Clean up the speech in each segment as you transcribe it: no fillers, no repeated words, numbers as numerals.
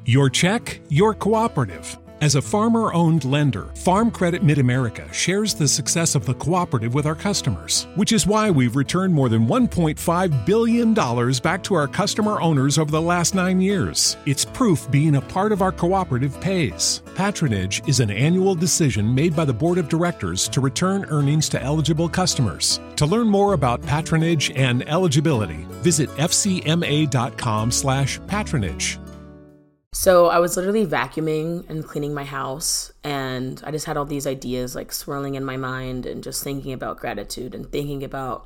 Your check, your cooperative. As a farmer-owned lender, Farm Credit Mid-America shares the success of the cooperative with our customers, which is why we've returned more than $1.5 billion back to our customer owners over the last 9 years. It's proof being a part of our cooperative pays. Patronage is an annual decision made by the Board of Directors to return earnings to eligible customers. To learn more about patronage and eligibility, visit fcma.com/patronage. So I was literally vacuuming and cleaning my house, and I just had all these ideas like swirling in my mind and just thinking about gratitude and thinking about,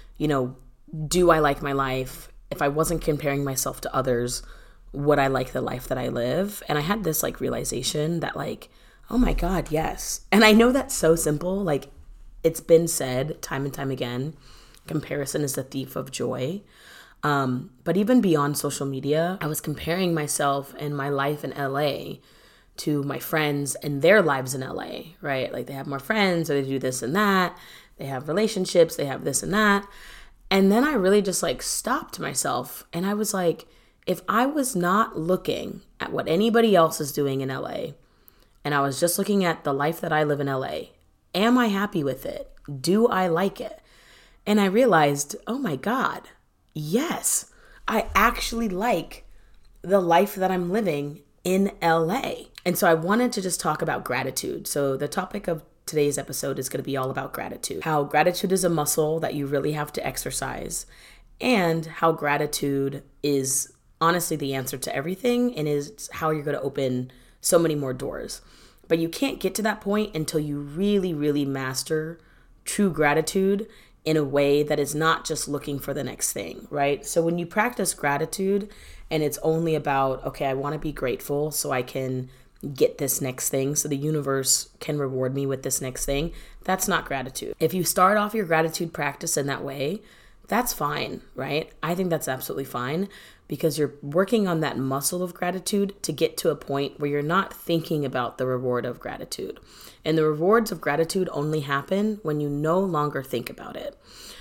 do I like my life? If I wasn't comparing myself to others, would I like the life that I live? And I had this realization that oh my God, yes. And I know that's so simple. It's been said time and time again, comparison is the thief of joy. But even beyond social media, I was comparing myself and my life in LA to my friends and their lives in LA, right? They have more friends, or they do this and that. They have relationships, they have this and that. And then I really just stopped myself. And I was like, if I was not looking at what anybody else is doing in LA, and I was just looking at the life that I live in LA, am I happy with it? Do I like it? And I realized, oh my God, yes, I actually like the life that I'm living in LA. And so I wanted to just talk about gratitude. So the topic of today's episode is going to be all about gratitude. How gratitude is a muscle that you really have to exercise, and how gratitude is honestly the answer to everything and is how you're going to open so many more doors. But you can't get to that point until you really, really master true gratitude in a way that is not just looking for the next thing, right? So when you practice gratitude and it's only about, okay, I want to be grateful so I can get this next thing, so the universe can reward me with this next thing, that's not gratitude. If you start off your gratitude practice in that way, that's fine, right? I think that's absolutely fine, because you're working on that muscle of gratitude to get to a point where you're not thinking about the reward of gratitude. And the rewards of gratitude only happen when you no longer think about it.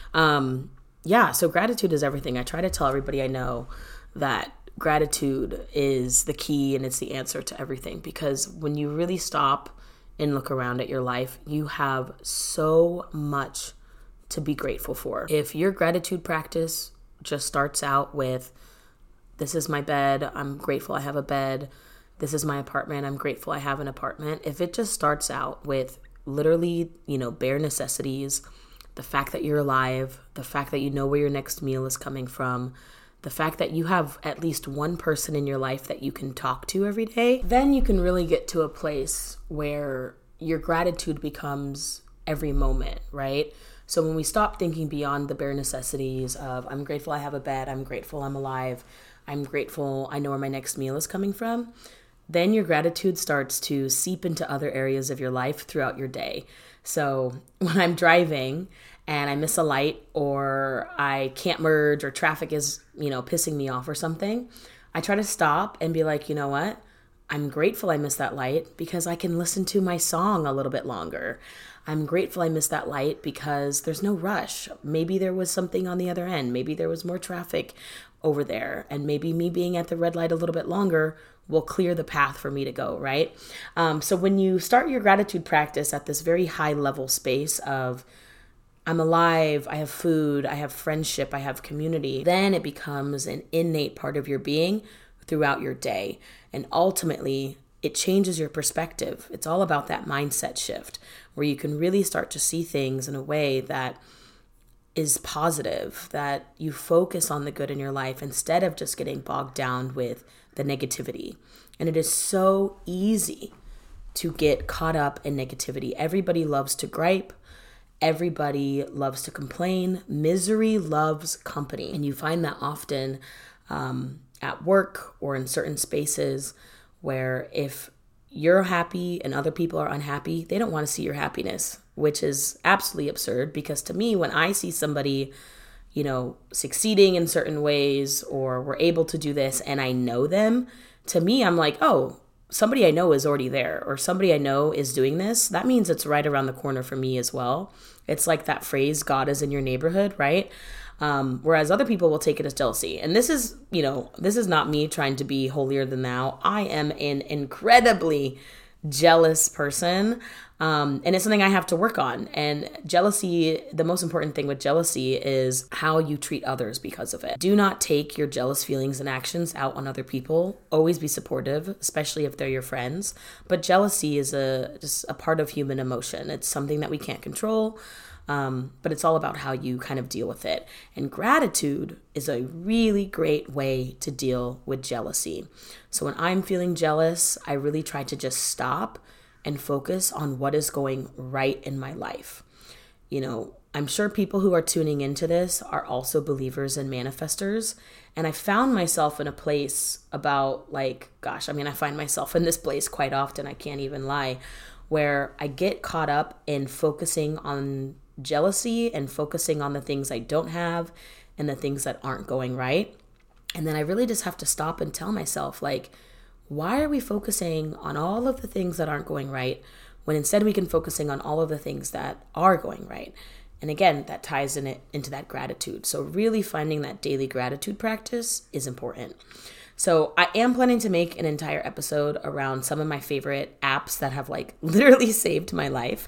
So gratitude is everything. I try to tell everybody I know that gratitude is the key and it's the answer to everything, because when you really stop and look around at your life, you have so much to be grateful for. If your gratitude practice just starts out with, this is my bed, I'm grateful I have a bed. This is my apartment, I'm grateful I have an apartment. If it just starts out with literally, bare necessities, the fact that you're alive, the fact that you know where your next meal is coming from, the fact that you have at least one person in your life that you can talk to every day, then you can really get to a place where your gratitude becomes every moment, right? So when we stop thinking beyond the bare necessities of, I'm grateful I have a bed, I'm grateful I'm alive, I'm grateful I know where my next meal is coming from, then your gratitude starts to seep into other areas of your life throughout your day. So when I'm driving and I miss a light, or I can't merge, or traffic is, pissing me off or something, I try to stop and be like, you know what? I'm grateful I missed that light because I can listen to my song a little bit longer. I'm grateful I missed that light because there's no rush. Maybe there was something on the other end. Maybe there was more traffic over there. And maybe me being at the red light a little bit longer will clear the path for me to go, right? So when you start your gratitude practice at this very high level space of, I'm alive, I have food, I have friendship, I have community, then it becomes an innate part of your being throughout your day. And ultimately, it changes your perspective. It's all about that mindset shift where you can really start to see things in a way that is positive, that you focus on the good in your life instead of just getting bogged down with the negativity. And it is so easy to get caught up in negativity. Everybody loves to gripe. Everybody loves to complain. Misery loves company. And you find that often at work or in certain spaces where if you're happy and other people are unhappy, they don't want to see your happiness, which is absolutely absurd. Because to me, when I see somebody, succeeding in certain ways, or we're able to do this and I know them, to me, I'm like, oh, somebody I know is already there, or somebody I know is doing this. That means it's right around the corner for me as well. It's like that phrase, God is in your neighborhood, right? Whereas other people will take it as jealousy. And this is not me trying to be holier than thou. I am an incredibly jealous person. And it's something I have to work on. And jealousy, the most important thing with jealousy is how you treat others because of it. Do not take your jealous feelings and actions out on other people. Always be supportive, especially if they're your friends. But jealousy is just a part of human emotion. It's something that we can't control. But it's all about how you kind of deal with it. And gratitude is a really great way to deal with jealousy. So when I'm feeling jealous, I really try to just stop and focus on what is going right in my life. I'm sure people who are tuning into this are also believers and manifestors. And I found myself in a place about I find myself in this place quite often, I can't even lie, where I get caught up in focusing on jealousy and focusing on the things I don't have and the things that aren't going right. And then I really just have to stop and tell myself, why are we focusing on all of the things that aren't going right when instead we can focusing on all of the things that are going right? And again, that ties into that gratitude. So really finding that daily gratitude practice is important. So I am planning to make an entire episode around some of my favorite apps that have literally saved my life.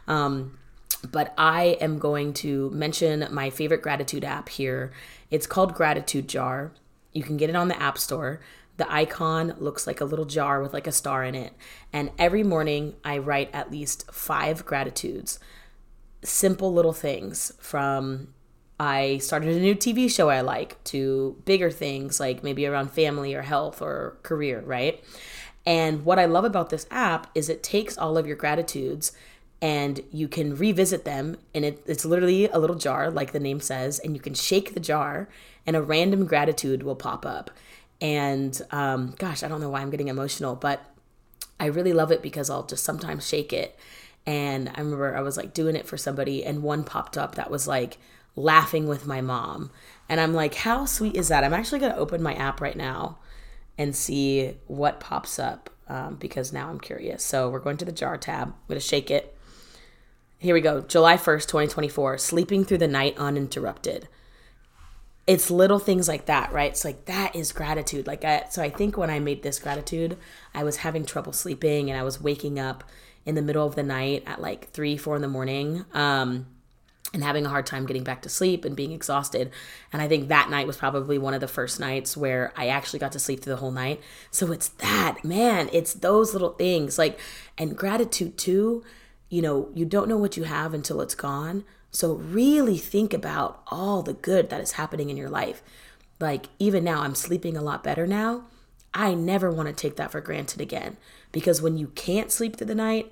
But I am going to mention my favorite gratitude app here. It's called Gratitude Jar. You can get it on the App Store. The icon looks like a little jar with a star in it. And every morning I write at least 5 gratitudes. Simple little things, from I started a new TV show I like to bigger things like maybe around family or health or career, right? And what I love about this app is it takes all of your gratitudes and you can revisit them, and it's literally a little jar, like the name says, and you can shake the jar and a random gratitude will pop up. And I don't know why I'm getting emotional, but I really love it because I'll just sometimes shake it. And I remember I was doing it for somebody and one popped up that was laughing with my mom. And I'm how sweet is that? I'm actually going to open my app right now and see what pops up because now I'm curious. So we're going to the jar tab. I'm going to shake it. Here we go. July 1st, 2024, sleeping through the night uninterrupted. It's little things like that, right? It's that is gratitude. So I think when I made this gratitude, I was having trouble sleeping and I was waking up in the middle of the night at 3, 4 in the morning and having a hard time getting back to sleep and being exhausted. And I think that night was probably one of the first nights where I actually got to sleep through the whole night. So it's that, man, it's those little things and gratitude too. You don't know what you have until it's gone. So really think about all the good that is happening in your life. Even now, I'm sleeping a lot better now. I never want to take that for granted again, because when you can't sleep through the night,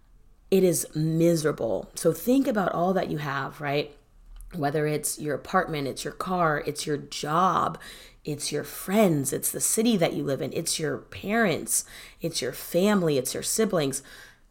it is miserable. So think about all that you have, right? Whether it's your apartment, it's your car, it's your job, it's your friends, it's the city that you live in, it's your parents, it's your family, it's your siblings.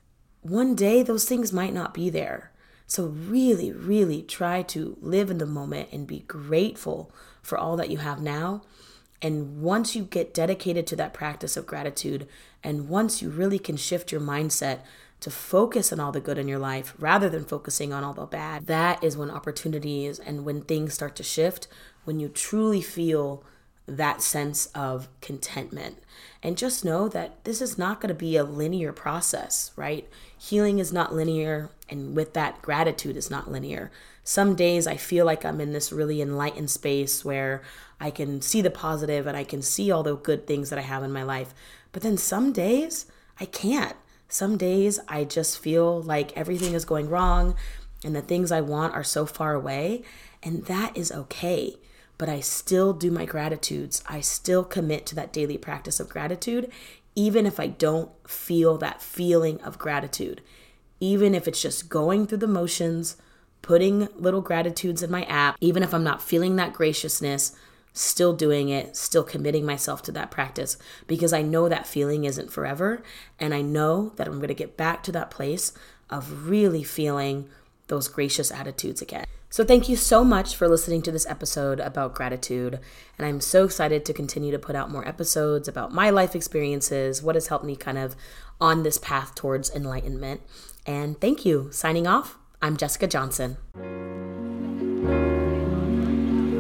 One day, those things might not be there. So really, really try to live in the moment and be grateful for all that you have now. And once you get dedicated to that practice of gratitude, and once you really can shift your mindset to focus on all the good in your life rather than focusing on all the bad, that is when opportunities and when things start to shift, when you truly feel that sense of contentment. And just know that this is not going to be a linear process, right? Healing is not linear, and with that, gratitude is not linear. Some days I feel like I'm in this really enlightened space where I can see the positive and I can see all the good things that I have in my life. But then some days I can't. Some days I just feel like everything is going wrong and the things I want are so far away, and that is okay. But I still do my gratitudes. I still commit to that daily practice of gratitude, even if I don't feel that feeling of gratitude. Even if it's just going through the motions, putting little gratitudes in my app, even if I'm not feeling that graciousness, still doing it, still committing myself to that practice, because I know that feeling isn't forever. And I know that I'm going to get back to that place of really feeling those gracious attitudes again. So thank you so much for listening to this episode about gratitude. And I'm so excited to continue to put out more episodes about my life experiences, what has helped me kind of on this path towards enlightenment. And thank you. Signing off, I'm Jessica Johnson.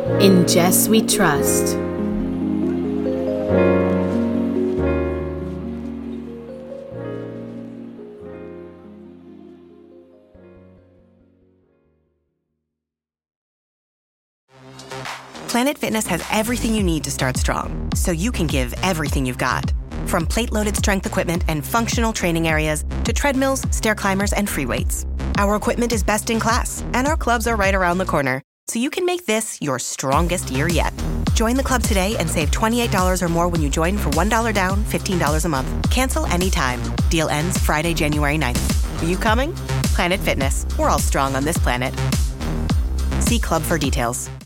In Jess we trust. Planet Fitness has everything you need to start strong, so you can give everything you've got. From plate-loaded strength equipment and functional training areas to treadmills, stair climbers, and free weights. Our equipment is best in class, and our clubs are right around the corner, so you can make this your strongest year yet. Join the club today and save $28 or more when you join for $1 down, $15 a month. Cancel anytime. Deal ends Friday, January 9th. Are you coming? Planet Fitness. We're all strong on this planet. See club for details.